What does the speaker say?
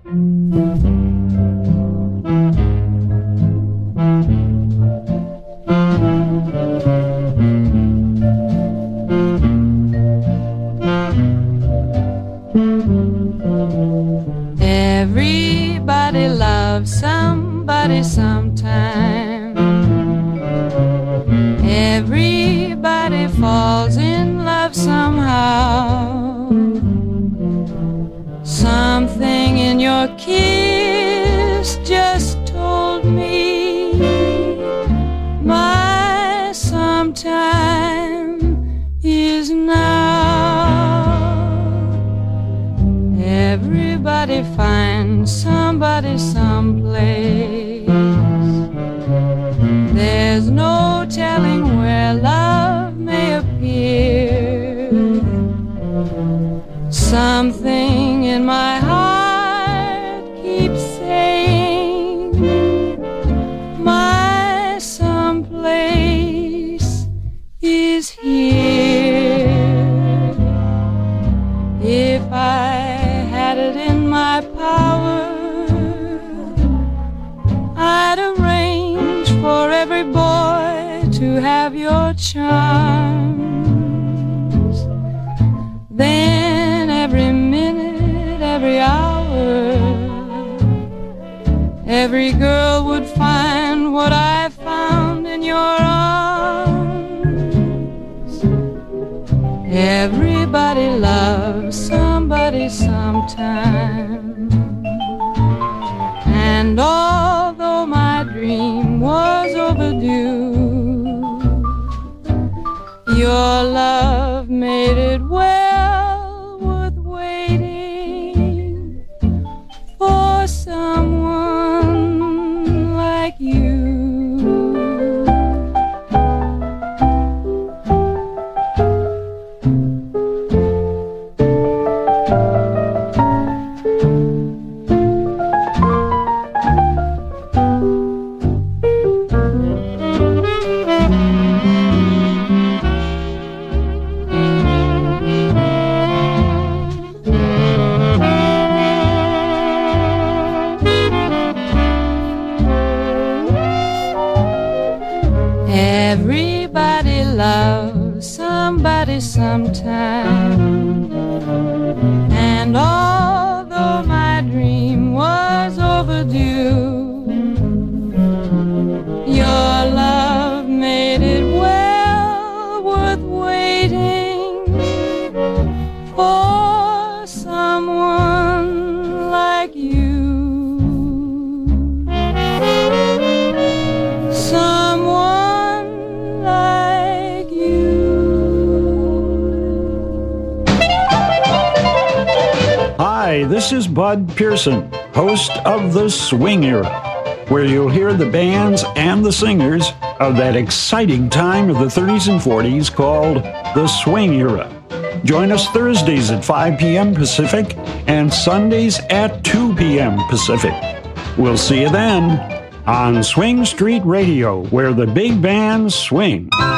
Everybody loves somebody sometime. Everybody falls in love somehow. Something in your kiss just told me my sometime is now. Everybody finds somebody someplace. There's no telling where love may appear. Something in my heart keeps saying my someplace is here. If I had it in my power, I'd arrange for every boy to have your charms. Then every minute, every hour, every girl would find what I found in your arms. Everybody loves somebody sometime. And although my dream was overdue, your love made it well worth waiting for someone like you. Everybody loves somebody sometime. And although my dream was overdue, your love made it well worth waiting for someone like you. Hi, this is Bud Pearson, host of The Swing Era, where you'll hear the bands and the singers of that exciting time of the 30s and 40s called The Swing Era. Join us Thursdays at 5 p.m. Pacific and Sundays at 2 p.m. Pacific. We'll see you then on Swing Street Radio, where the big bands swing.